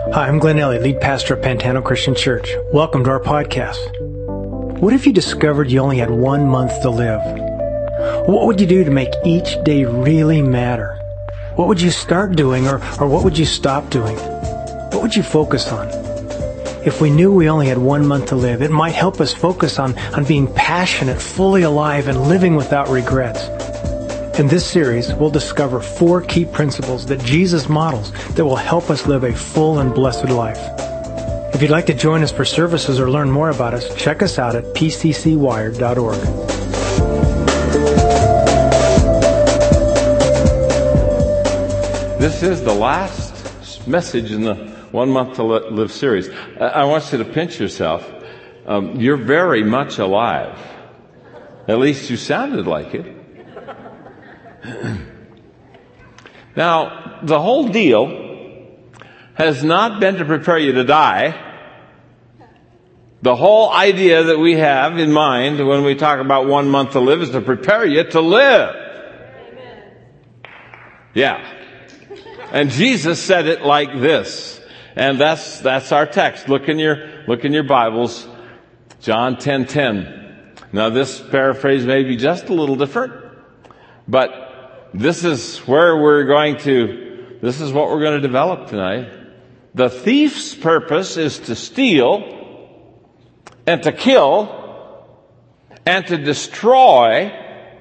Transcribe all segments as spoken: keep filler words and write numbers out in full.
Hi, I'm Glenn Elliott, lead pastor of Pantano Christian Church. Welcome to our podcast. What if you discovered you only had one month to live? What would you do to make each day really matter? What would you start doing, or, or what would you stop doing? What would you focus on? If we knew we only had one month to live, it might help us focus on, on being passionate, fully alive, and living without regrets. In this series, we'll discover four key principles that Jesus models that will help us live a full and blessed life. If you'd like to join us for services or learn more about us, check us out at p c c wired dot org. This is the last message in the One Month to Live series. I want you to pinch yourself. Um, you're very much alive. At least you sounded like it. Now, the whole deal has not been to prepare you to die. The whole idea that we have in mind when we talk about one month to live is to prepare you to live. Amen. Yeah. And Jesus said it like this. And that's that's our text. Look in your look in your Bibles. John ten ten. Now this paraphrase may be just a little different, but this is where we're going to, this is what we're going to develop tonight. The thief's purpose is to steal and to kill and to destroy.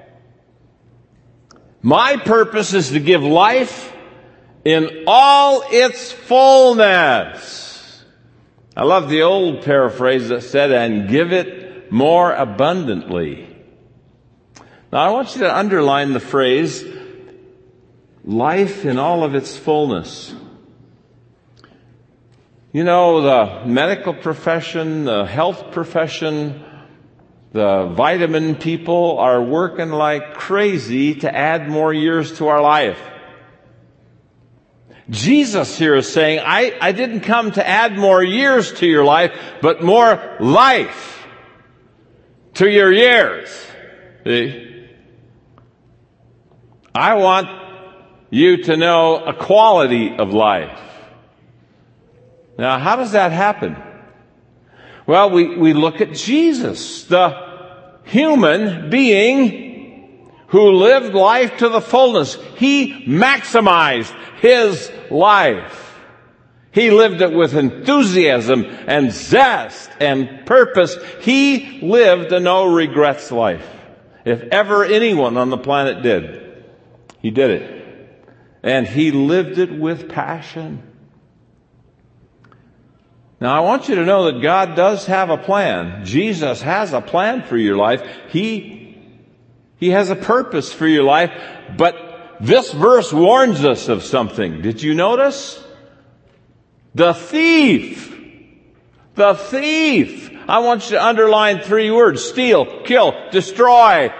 My purpose is to give life in all its fullness. I love the old paraphrase that said, and give it more abundantly. Now I want you to underline the phrase, life in all of its fullness. You know, the medical profession, the health profession, the vitamin people are working like crazy to add more years to our life. Jesus here is saying, I, I didn't come to add more years to your life, but more life to your years. See? I want you to know a quality of life. Now, how does that happen? Well, we, we look at Jesus, the human being who lived life to the fullness. He maximized his life. He lived it with enthusiasm and zest and purpose. He lived a no regrets life. If ever anyone on the planet did, he did it. And he lived it with passion. Now, I want you to know that God does have a plan. Jesus has a plan for your life. He, he has a purpose for your life. But this verse warns us of something. Did you notice? The thief. The thief. I want you to underline three words. Steal, kill, destroy.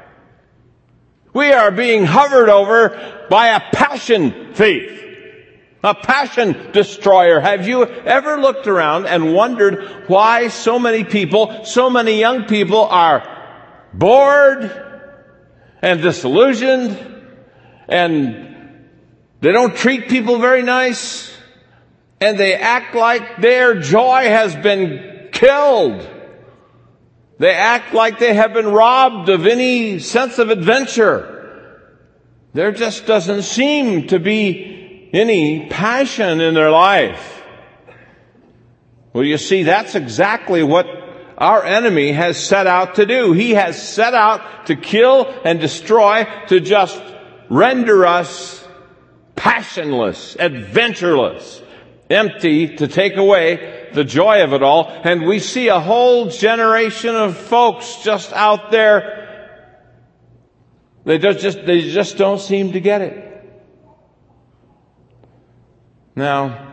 We are being hovered over by a passion thief. A passion destroyer. Have you ever looked around and wondered why so many people, so many young people are bored and disillusioned and they don't treat people very nice and they act like their joy has been killed? They act like they have been robbed of any sense of adventure. There just doesn't seem to be any passion in their life. Well, you see, that's exactly what our enemy has set out to do. He has set out to kill and destroy, to just render us passionless, adventureless, empty, to take away the joy of it all. And we see a whole generation of folks just out there. They just, they just don't seem to get it. Now,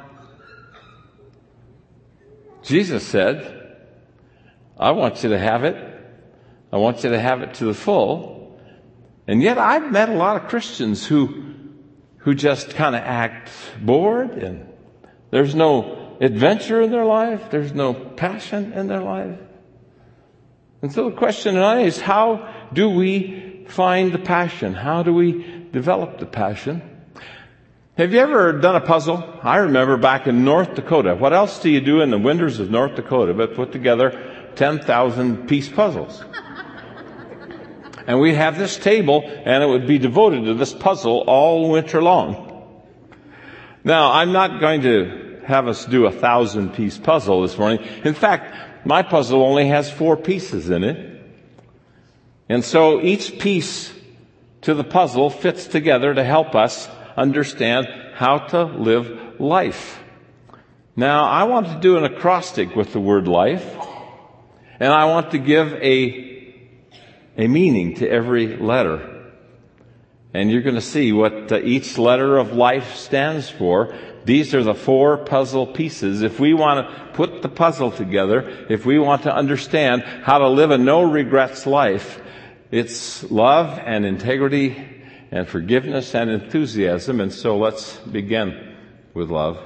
Jesus said, I want you to have it. I want you to have it to the full. And yet I've met a lot of Christians who, who just kind of act bored, and there's no adventure in their life. There's no passion in their life. And so the question tonight is, how do we find the passion? How do we develop the passion? Have you ever done a puzzle? I remember back in North Dakota. What else do you do in the winters of North Dakota but put together ten thousand piece puzzles? And we'd have this table, and it would be devoted to this puzzle all winter long. Now, I'm not going to have us do a thousand piece puzzle this morning. In fact, my puzzle only has four pieces in it. And so each piece to the puzzle fits together to help us understand how to live life. Now, I want to do an acrostic with the word life, and I want to give a, a meaning to every letter. And you're going to see what uh, each letter of life stands for. These are the four puzzle pieces. If we want to put the puzzle together, if we want to understand how to live a no regrets life, it's love and integrity and forgiveness and enthusiasm. And so let's begin with love.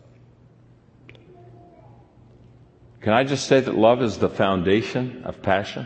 Can I just say that love is the foundation of passion?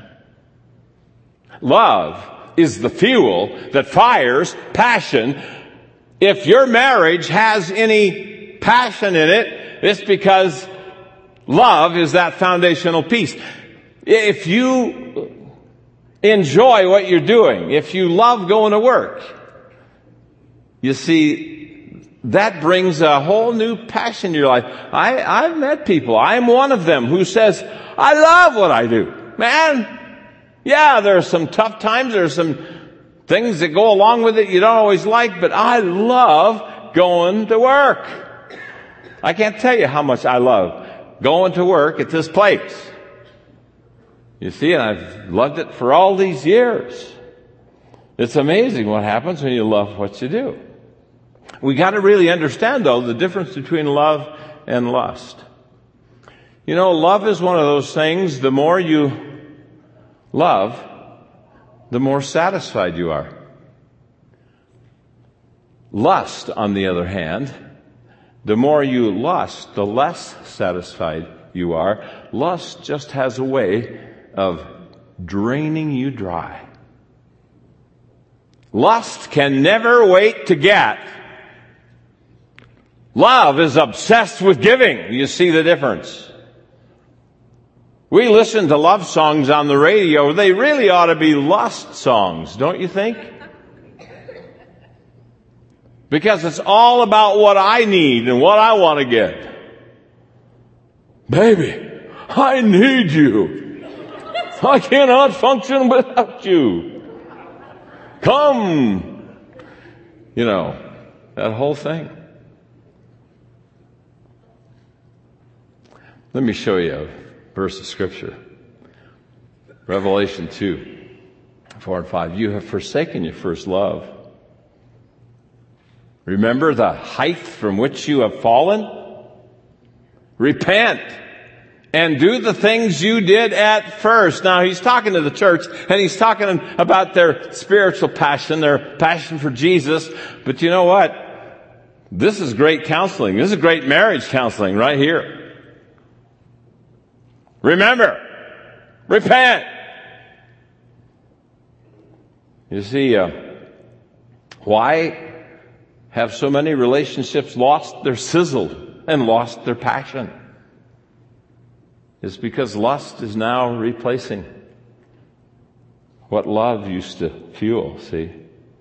Love is the fuel that fires passion. If your marriage has any passion in it, it's because love is that foundational piece. If you enjoy what you're doing, if you love going to work, you see, that brings a whole new passion in your life. I, I've met people, I'm one of them, who says, I love what I do. Man, yeah, there are some tough times, there are some things that go along with it you don't always like, but I love going to work. I can't tell you how much I love going to work at this place. You see, and I've loved it for all these years. It's amazing what happens when you love what you do. We got to really understand, though, the difference between love and lust. You know, love is one of those things, the more you love, the more satisfied you are. Lust, on the other hand, the more you lust, the less satisfied you are. Lust just has a way of draining you dry. Lust can never wait to get. Love is obsessed with giving. You see the difference. We listen to love songs on the radio. They really ought to be lust songs, don't you think? Because it's all about what I need and what I want to get. Baby, I need you. I cannot function without you. Come. You know, that whole thing. Let me show you a verse of Scripture. Revelation two, four and five. You have forsaken your first love. Remember the height from which you have fallen? Repent and do the things you did at first. Now, he's talking to the church, and he's talking about their spiritual passion, their passion for Jesus. But you know what? This is great counseling. This is great marriage counseling right here. Remember, repent. You see, uh, why have so many relationships lost their sizzle and lost their passion? It's because lust is now replacing what love used to fuel, see?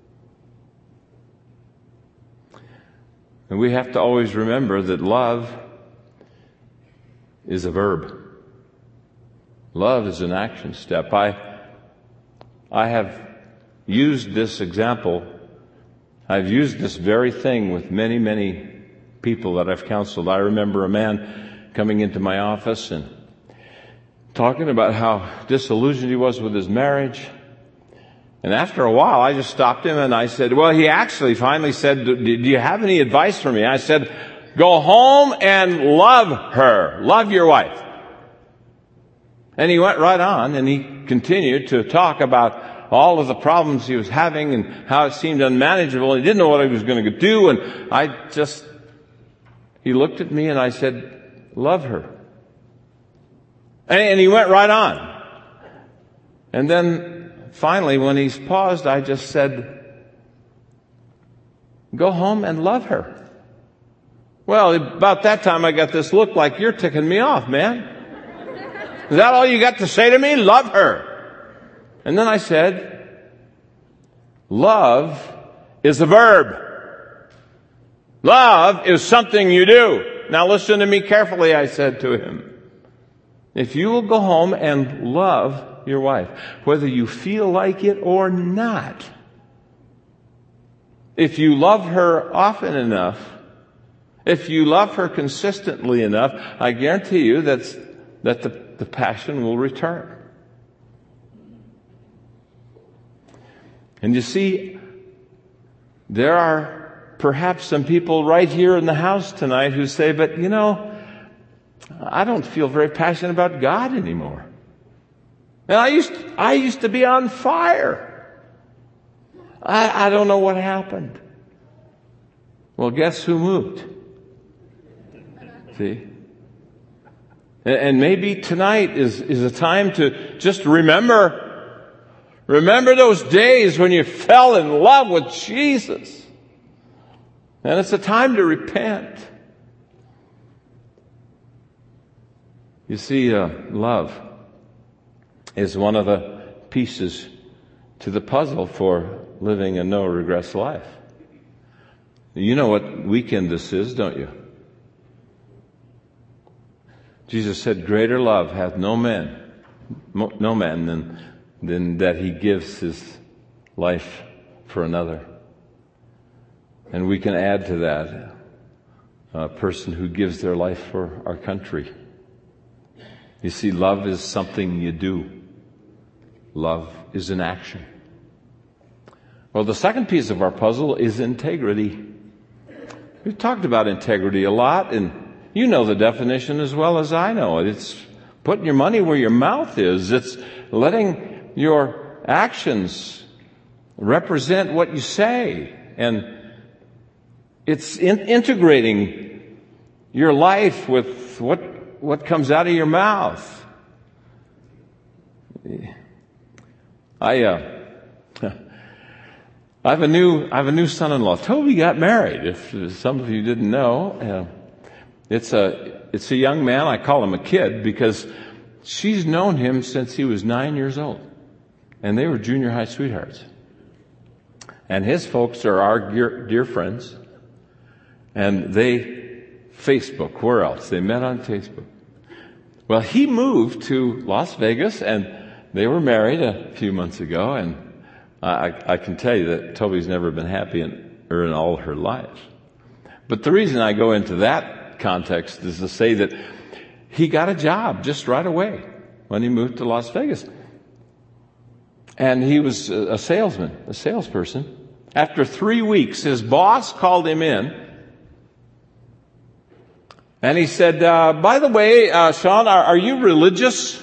And we have to always remember that love is a verb. Love is an action step. I, I have used this example. I've used this very thing with many, many people that I've counseled. I remember a man coming into my office and talking about how disillusioned he was with his marriage. And after a while, I just stopped him and I said, well, he actually finally said, do you have any advice for me? I said, go home and love her. Love your wife. And he went right on and he continued to talk about all of the problems he was having and how it seemed unmanageable. He didn't know what he was going to do. And I just, he looked at me and I said, love her. And, and he went right on. And then finally, when he's paused, I just said, Go home and love her. Well, about that time I got this look like, you're ticking me off, man. Is that all you got to say to me? Love her. And then I said, love is a verb. Love is something you do. Now listen to me carefully, I said to him. If you will go home and love your wife, whether you feel like it or not, if you love her often enough, if you love her consistently enough, I guarantee you that's, that the, the passion will return. And you see, there are perhaps some people right here in the house tonight who say, but you know, I don't feel very passionate about God anymore. And I used, I used to be on fire. I, I don't know what happened. Well, guess who moved? See? And maybe tonight is, is a time to just remember, remember those days when you fell in love with Jesus. And it's a time to repent. You see, uh, love is one of the pieces to the puzzle for living a no-regrets life. You know what weekend this is, don't you? Jesus said, greater love hath no man, no man than, than that he gives his life for another. And we can add to that a person who gives their life for our country. You see, love is something you do. Love is an action. Well, the second piece of our puzzle is integrity. We've talked about integrity a lot, and you know the definition as well as I know it. It's putting your money where your mouth is. It's letting your actions represent what you say. And it's in integrating your life with what what comes out of your mouth. I, uh, I have a new, I have a new son-in-law. Toby got married. If some of you didn't know, uh, it's a, it's a young man. I call him a kid because she's known him since he was nine years old, and they were junior high sweethearts. And his folks are our dear, dear friends, and they Facebook. Where else? They met on Facebook. Well, he moved to Las Vegas, and they were married a few months ago, and I, I can tell you that Toby's never been happy in, or in all her life. But the reason I go into that context is to say that he got a job just right away when he moved to Las Vegas. And he was a salesman, a salesperson. After three weeks, his boss called him in, and he said, uh, by the way, uh, Sean, are, are you religious?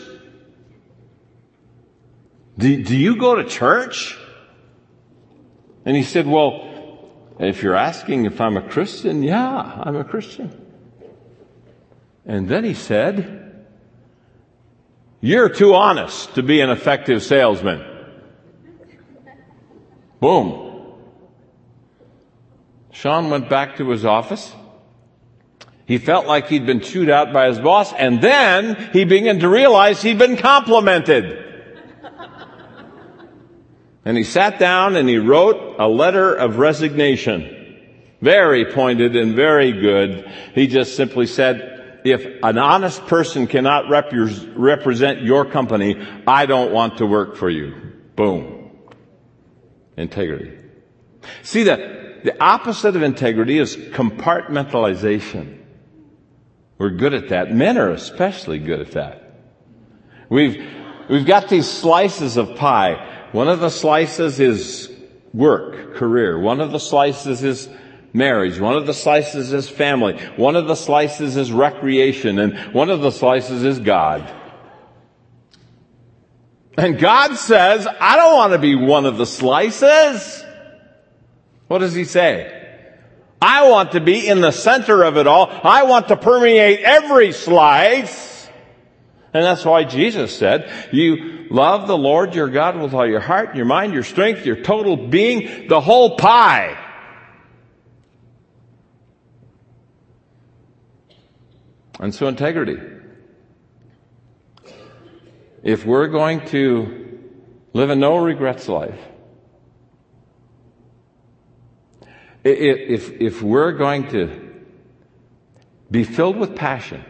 Do, do you go to church? And he said, well, if you're asking if I'm a Christian, yeah, I'm a Christian. And then he said, you're too honest to be an effective salesman. Boom. Sean went back to his office. He felt like he'd been chewed out by his boss, and then he began to realize he'd been complimented. And he sat down and he wrote a letter of resignation. Very pointed and very good. He just simply said, if an honest person cannot rep- represent your company, I don't want to work for you. Boom. Integrity. See, that the opposite of integrity is compartmentalization. We're good at that. Men are especially good at that. We've, we've got these slices of pie. One of the slices is work, career. One of the slices is marriage. One of the slices is family. One of the slices is recreation. And one of the slices is God. And God says, I don't want to be one of the slices. What does he say? I want to be in the center of it all. I want to permeate every slice. And that's why Jesus said, you love the Lord your God with all your heart, your mind, your strength, your total being, the whole pie. And so integrity. If we're going to live a no regrets life, if, if we're going to be filled with passion,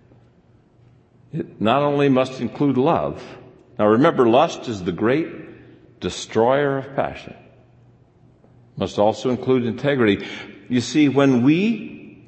it not only must include love. Now remember, lust is the great destroyer of passion. Must also include integrity. You see, when we,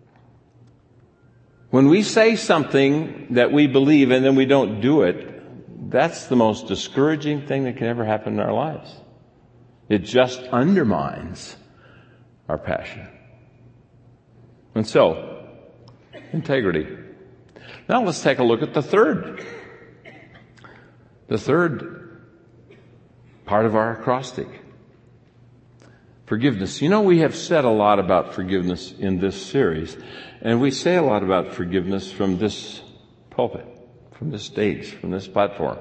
when we say something that we believe and then we don't do it, that's the most discouraging thing that can ever happen in our lives. It just undermines our passion. And so, integrity. Now let's take a look at the third. The third part of our acrostic. Forgiveness. You know, we have said a lot about forgiveness in this series, and we say a lot about forgiveness from this pulpit, from this stage, from this platform.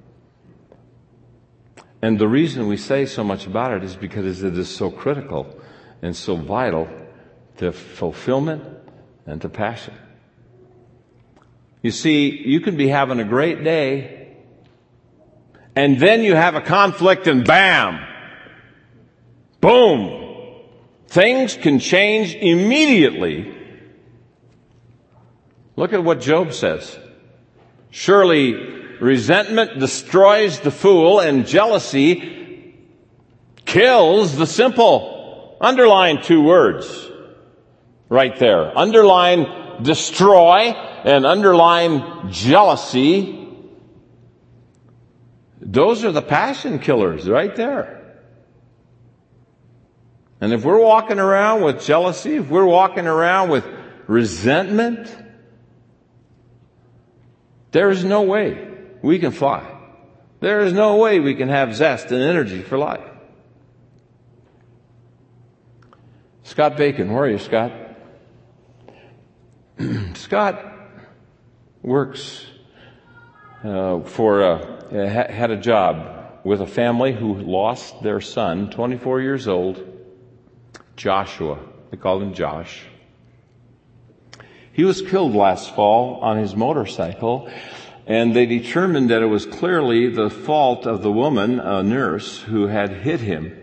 And the reason we say so much about it is because it is so critical and so vital to fulfillment and to passion. You see, you can be having a great day, and then you have a conflict and bam! Boom! Things can change immediately. Look at what Job says. Surely resentment destroys the fool, and jealousy kills the simple. Underline two words right there. Underline destroy and underline jealousy. Those are the passion killers right there. And if we're walking around with jealousy, if we're walking around with resentment, there is no way we can fly. There is no way we can have zest and energy for life. Scott Bacon, where are you, Scott? Scott works uh, for uh, had a job with a family who lost their son, twenty-four years old, Joshua. They called him Josh. He was killed last fall on his motorcycle, and they determined that it was clearly the fault of the woman, a nurse, who had hit him.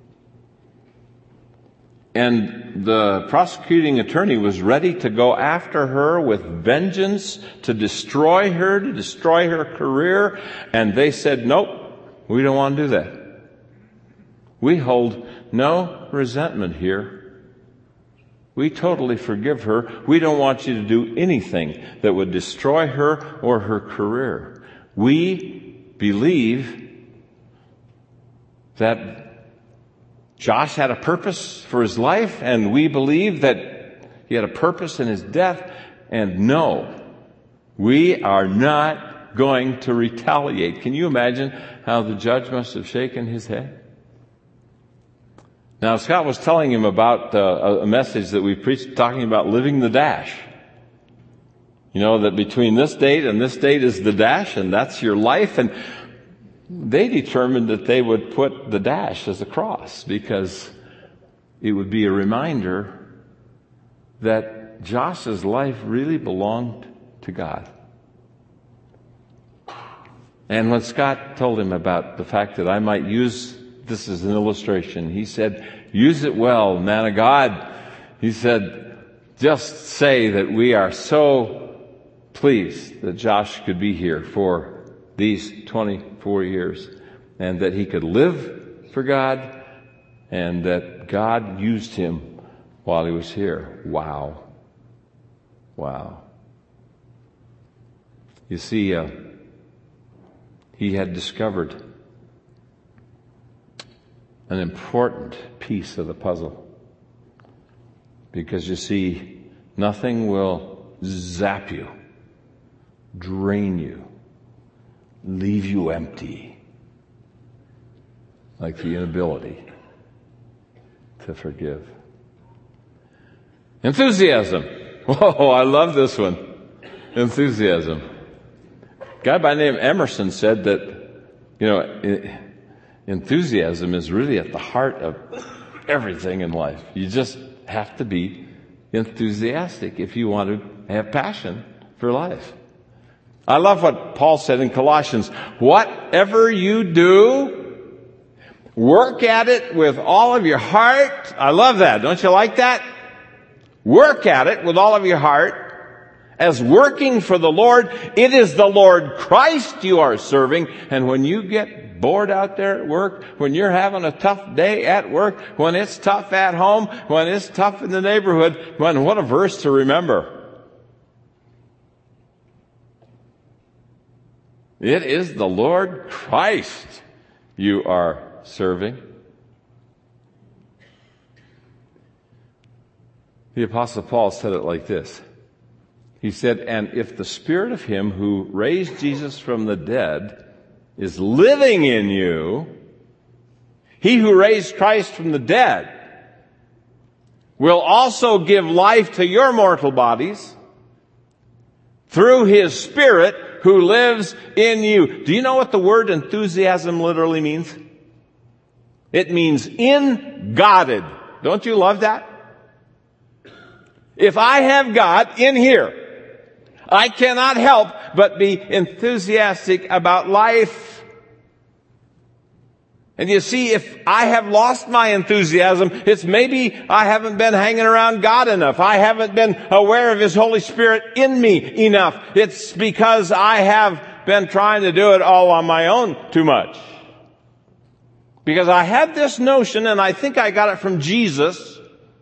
And the prosecuting attorney was ready to go after her with vengeance, to destroy her, to destroy her career. And they said, nope, we don't want to do that. We hold no resentment here. We totally forgive her. We don't want you to do anything that would destroy her or her career. We believe that Josh had a purpose for his life, and we believe that he had a purpose in his death. And no, we are not going to retaliate. Can you imagine how the judge must have shaken his head? Now, Scott was telling him about uh, a message that we preached, talking about living the dash. You know, that between this date and this date is the dash, and that's your life. And they determined that they would put the dash as a cross because it would be a reminder that Josh's life really belonged to God. And when Scott told him about the fact that I might use this as an illustration, he said, use it well, man of God. He said, just say that we are so pleased that Josh could be here for these twenty-four years, and that he could live for God, and that God used him while he was here. Wow. Wow. You see, uh, he had discovered an important piece of the puzzle. Because you see, nothing will zap you, drain you, leave you empty like the inability to forgive. Enthusiasm. Whoa, I love this one. Enthusiasm. A guy by the name of Emerson said that, you know, enthusiasm is really at the heart of everything in life. You just have to be enthusiastic if you want to have passion for life. I love what Paul said in Colossians. Whatever you do, work at it with all of your heart. I love that. Don't you like that? Work at it with all of your heart. As working for the Lord, it is the Lord Christ you are serving. And when you get bored out there at work, when you're having a tough day at work, when it's tough at home, when it's tough in the neighborhood, when, what a verse to remember. It is the Lord Christ you are serving. The Apostle Paul said it like this. He said, and if the Spirit of Him who raised Jesus from the dead is living in you, He who raised Christ from the dead will also give life to your mortal bodies through His Spirit who lives in you. Do you know what the word enthusiasm literally means? It means in-godded. Don't you love that? If I have God in here, I cannot help but be enthusiastic about life. And you see, if I have lost my enthusiasm, it's maybe I haven't been hanging around God enough. I haven't been aware of His Holy Spirit in me enough. It's because I have been trying to do it all on my own too much. Because I had this notion, and I think I got it from Jesus,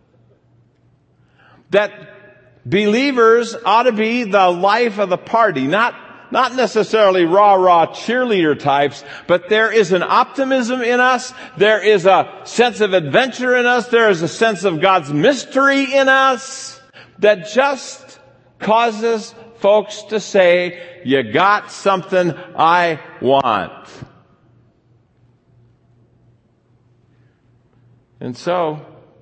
that believers ought to be the life of the party, not Not necessarily rah-rah cheerleader types, but there is an optimism in us. There is a sense of adventure in us. There is a sense of God's mystery in us that just causes folks to say, you got something I want. And so,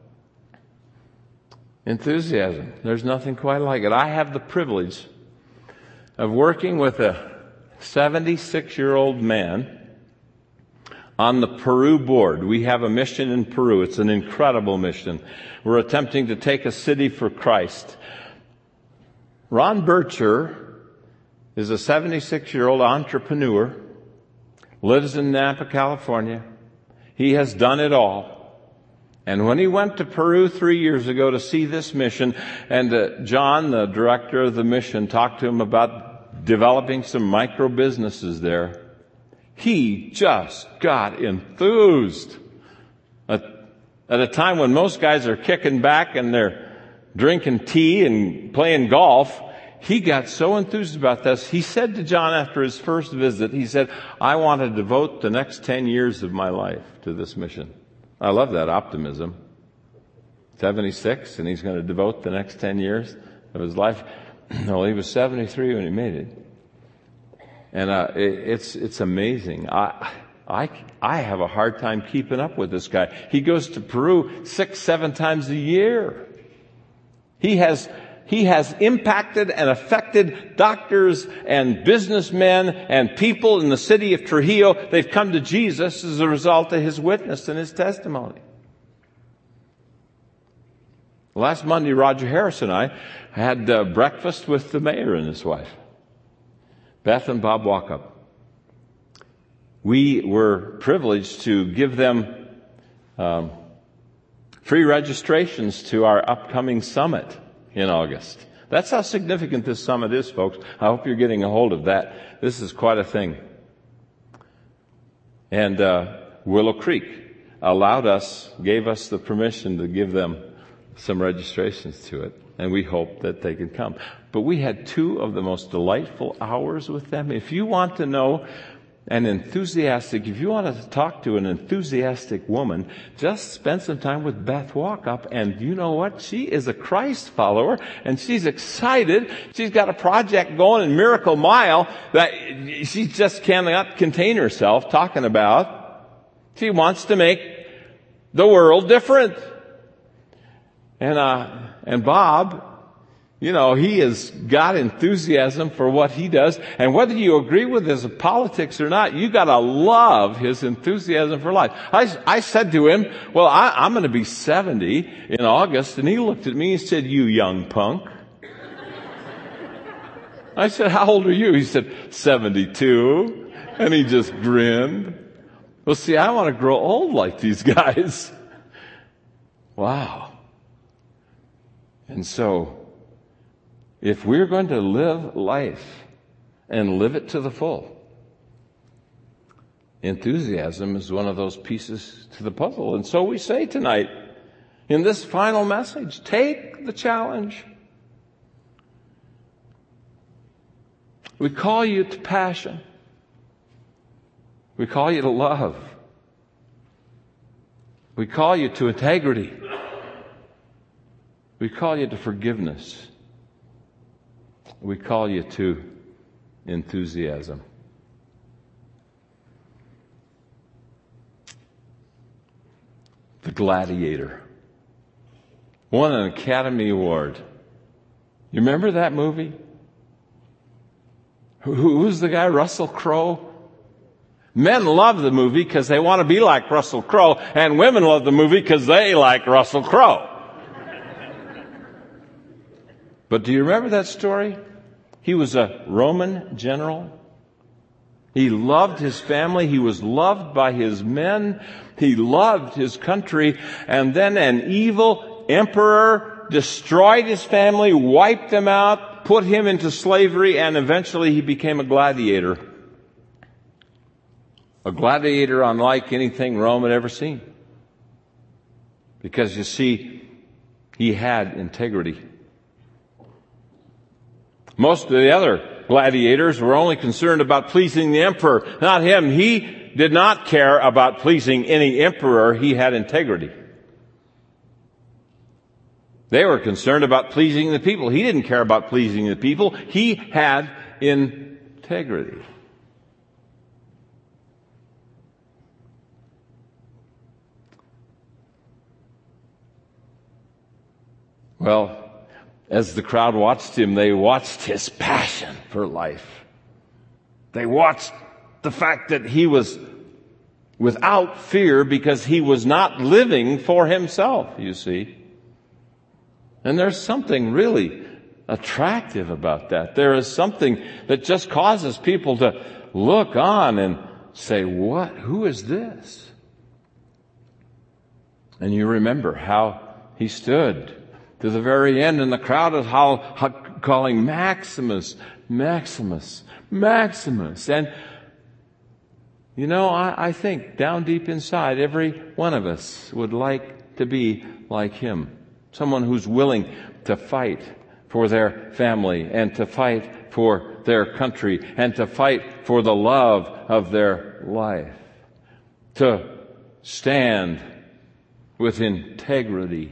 enthusiasm. There's nothing quite like it. I have the privilege of working with a seventy-six-year-old man on the Peru board. We have a mission in Peru. It's an incredible mission. We're attempting to take a city for Christ. Ron Bircher is a seventy-six-year-old entrepreneur, lives in Napa, California. He has done it all. And when he went to Peru three years ago to see this mission, and uh, John, the director of the mission, talked to him about developing some micro businesses there, he just got enthused. At, at a time when most guys are kicking back and they're drinking tea and playing golf, he got so enthused about this. He said to John after his first visit, he said, I want to devote the next ten years of my life to this mission. I love that optimism. seventy-six, and he's going to devote the next ten years of his life. No, he was seventy-three when he made it. And uh, it, it's it's amazing. I I I have a hard time keeping up with this guy. He goes to Peru six, seven times a year. He has he has impacted and affected doctors and businessmen and people in the city of Trujillo. They've come to Jesus as a result of his witness and his testimony. Last Monday, Roger Harris and I had uh, breakfast with the mayor and his wife, Beth and Bob Walkup. We were privileged to give them um, free registrations to our upcoming summit in August. That's how significant this summit is, folks. I hope you're getting a hold of that. This is quite a thing. And uh, Willow Creek allowed us, gave us the permission to give them some registrations to it, and we hope that they can come. But we had two of the most delightful hours with them. If you want to know an enthusiastic, if you want to talk to an enthusiastic woman, just spend some time with Beth Walkup, and you know what? She is a Christ follower, and she's excited. She's got a project going in Miracle Mile that she just cannot contain herself talking about. She wants to make the world different. And, uh, and Bob, you know, he has got enthusiasm for what he does. And whether you agree with his politics or not, you gotta love his enthusiasm for life. I, I said to him, well, I, I'm gonna be seventy in August. And he looked at me and said, you young punk. I said, how old are you? He said, seventy-two. And he just grinned. Well, see, I want to grow old like these guys. Wow. And so, if we're going to live life and live it to the full, enthusiasm is one of those pieces to the puzzle. And so we say tonight, in this final message, take the challenge. We call you to passion. We call you to love. We call you to integrity. We call you to forgiveness. We call you to enthusiasm. The Gladiator won an Academy Award. You remember that movie? Who, who's the guy? Russell Crowe? Men love the movie because they want to be like Russell Crowe, and women love the movie because they like Russell Crowe. But do you remember that story? He was a Roman general. He loved his family. He was loved by his men. He loved his country. And then an evil emperor destroyed his family, wiped them out, put him into slavery, and eventually he became a gladiator. A gladiator unlike anything Rome had ever seen. Because you see, he had integrity. Most of the other gladiators were only concerned about pleasing the emperor, not him. He did not care about pleasing any emperor. He had integrity. They were concerned about pleasing the people. He didn't care about pleasing the people. He had integrity. Well, as the crowd watched him, they watched his passion for life. They watched the fact that he was without fear because he was not living for himself, you see. And there's something really attractive about that. There is something that just causes people to look on and say, what? Who is this? And you remember how he stood to the very end, and the crowd is how, how, calling Maximus, Maximus, Maximus. And, you know, I, I think down deep inside, every one of us would like to be like him. Someone who's willing to fight for their family and to fight for their country and to fight for the love of their life. To stand with integrity.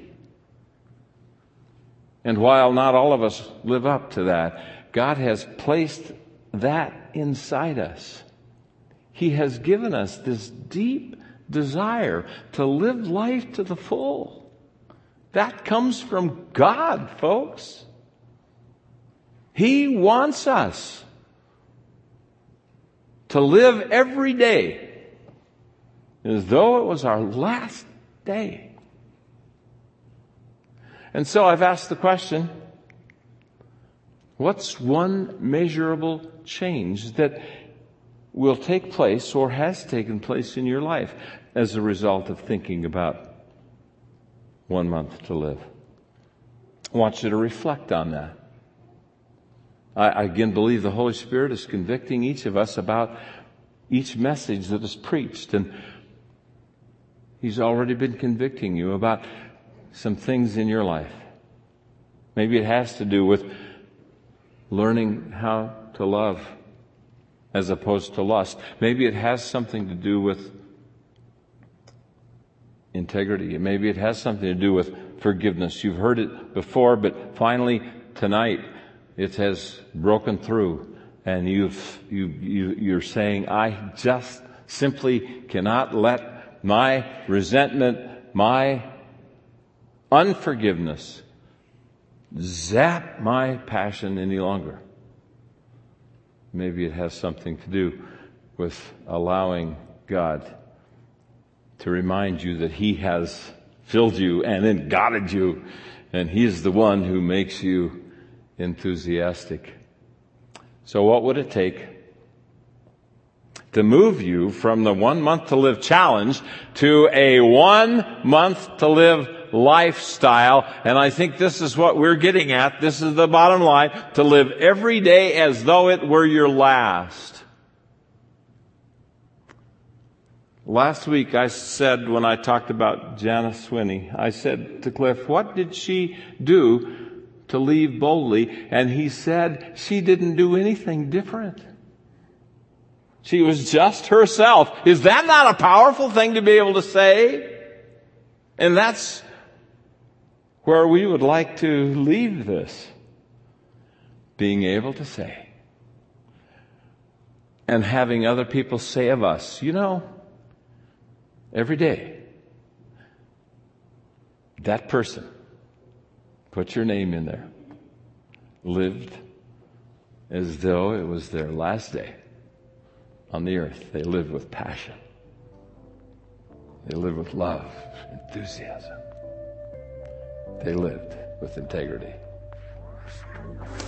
And while not all of us live up to that, God has placed that inside us. He has given us this deep desire to live life to the full. That comes from God, folks. He wants us to live every day as though it was our last day. And so I've asked the question, what's one measurable change that will take place or has taken place in your life as a result of thinking about one month to live? I want you to reflect on that. I, I again believe the Holy Spirit is convicting each of us about each message that is preached. And He's already been convicting you about some things in your life. Maybe it has to do with learning how to love as opposed to lust. Maybe it has something to do with integrity. Maybe it has something to do with forgiveness. You've heard it before, but finally tonight it has broken through, and you've you, you you're saying, I just simply cannot let my resentment, my unforgiveness zap my passion any longer. Maybe it has something to do with allowing God to remind you that He has filled you and then guided you, and He is the one who makes you enthusiastic. So what would it take to move you from the one month to live challenge to a one month to live lifestyle? And I think this is what we're getting at. This is the bottom line. To live every day as though it were your last. Last week I said, when I talked about Janice Swinney, I said to Cliff, what did she do to leave boldly? And he said, she didn't do anything different. She was just herself. Is that not a powerful thing to be able to say? And that's where we would like to leave this. Being able to say. And having other people say of us, you know, every day, that person, put your name in there, lived as though it was their last day on the earth. They lived with passion. They lived with love, enthusiasm. They lived with integrity.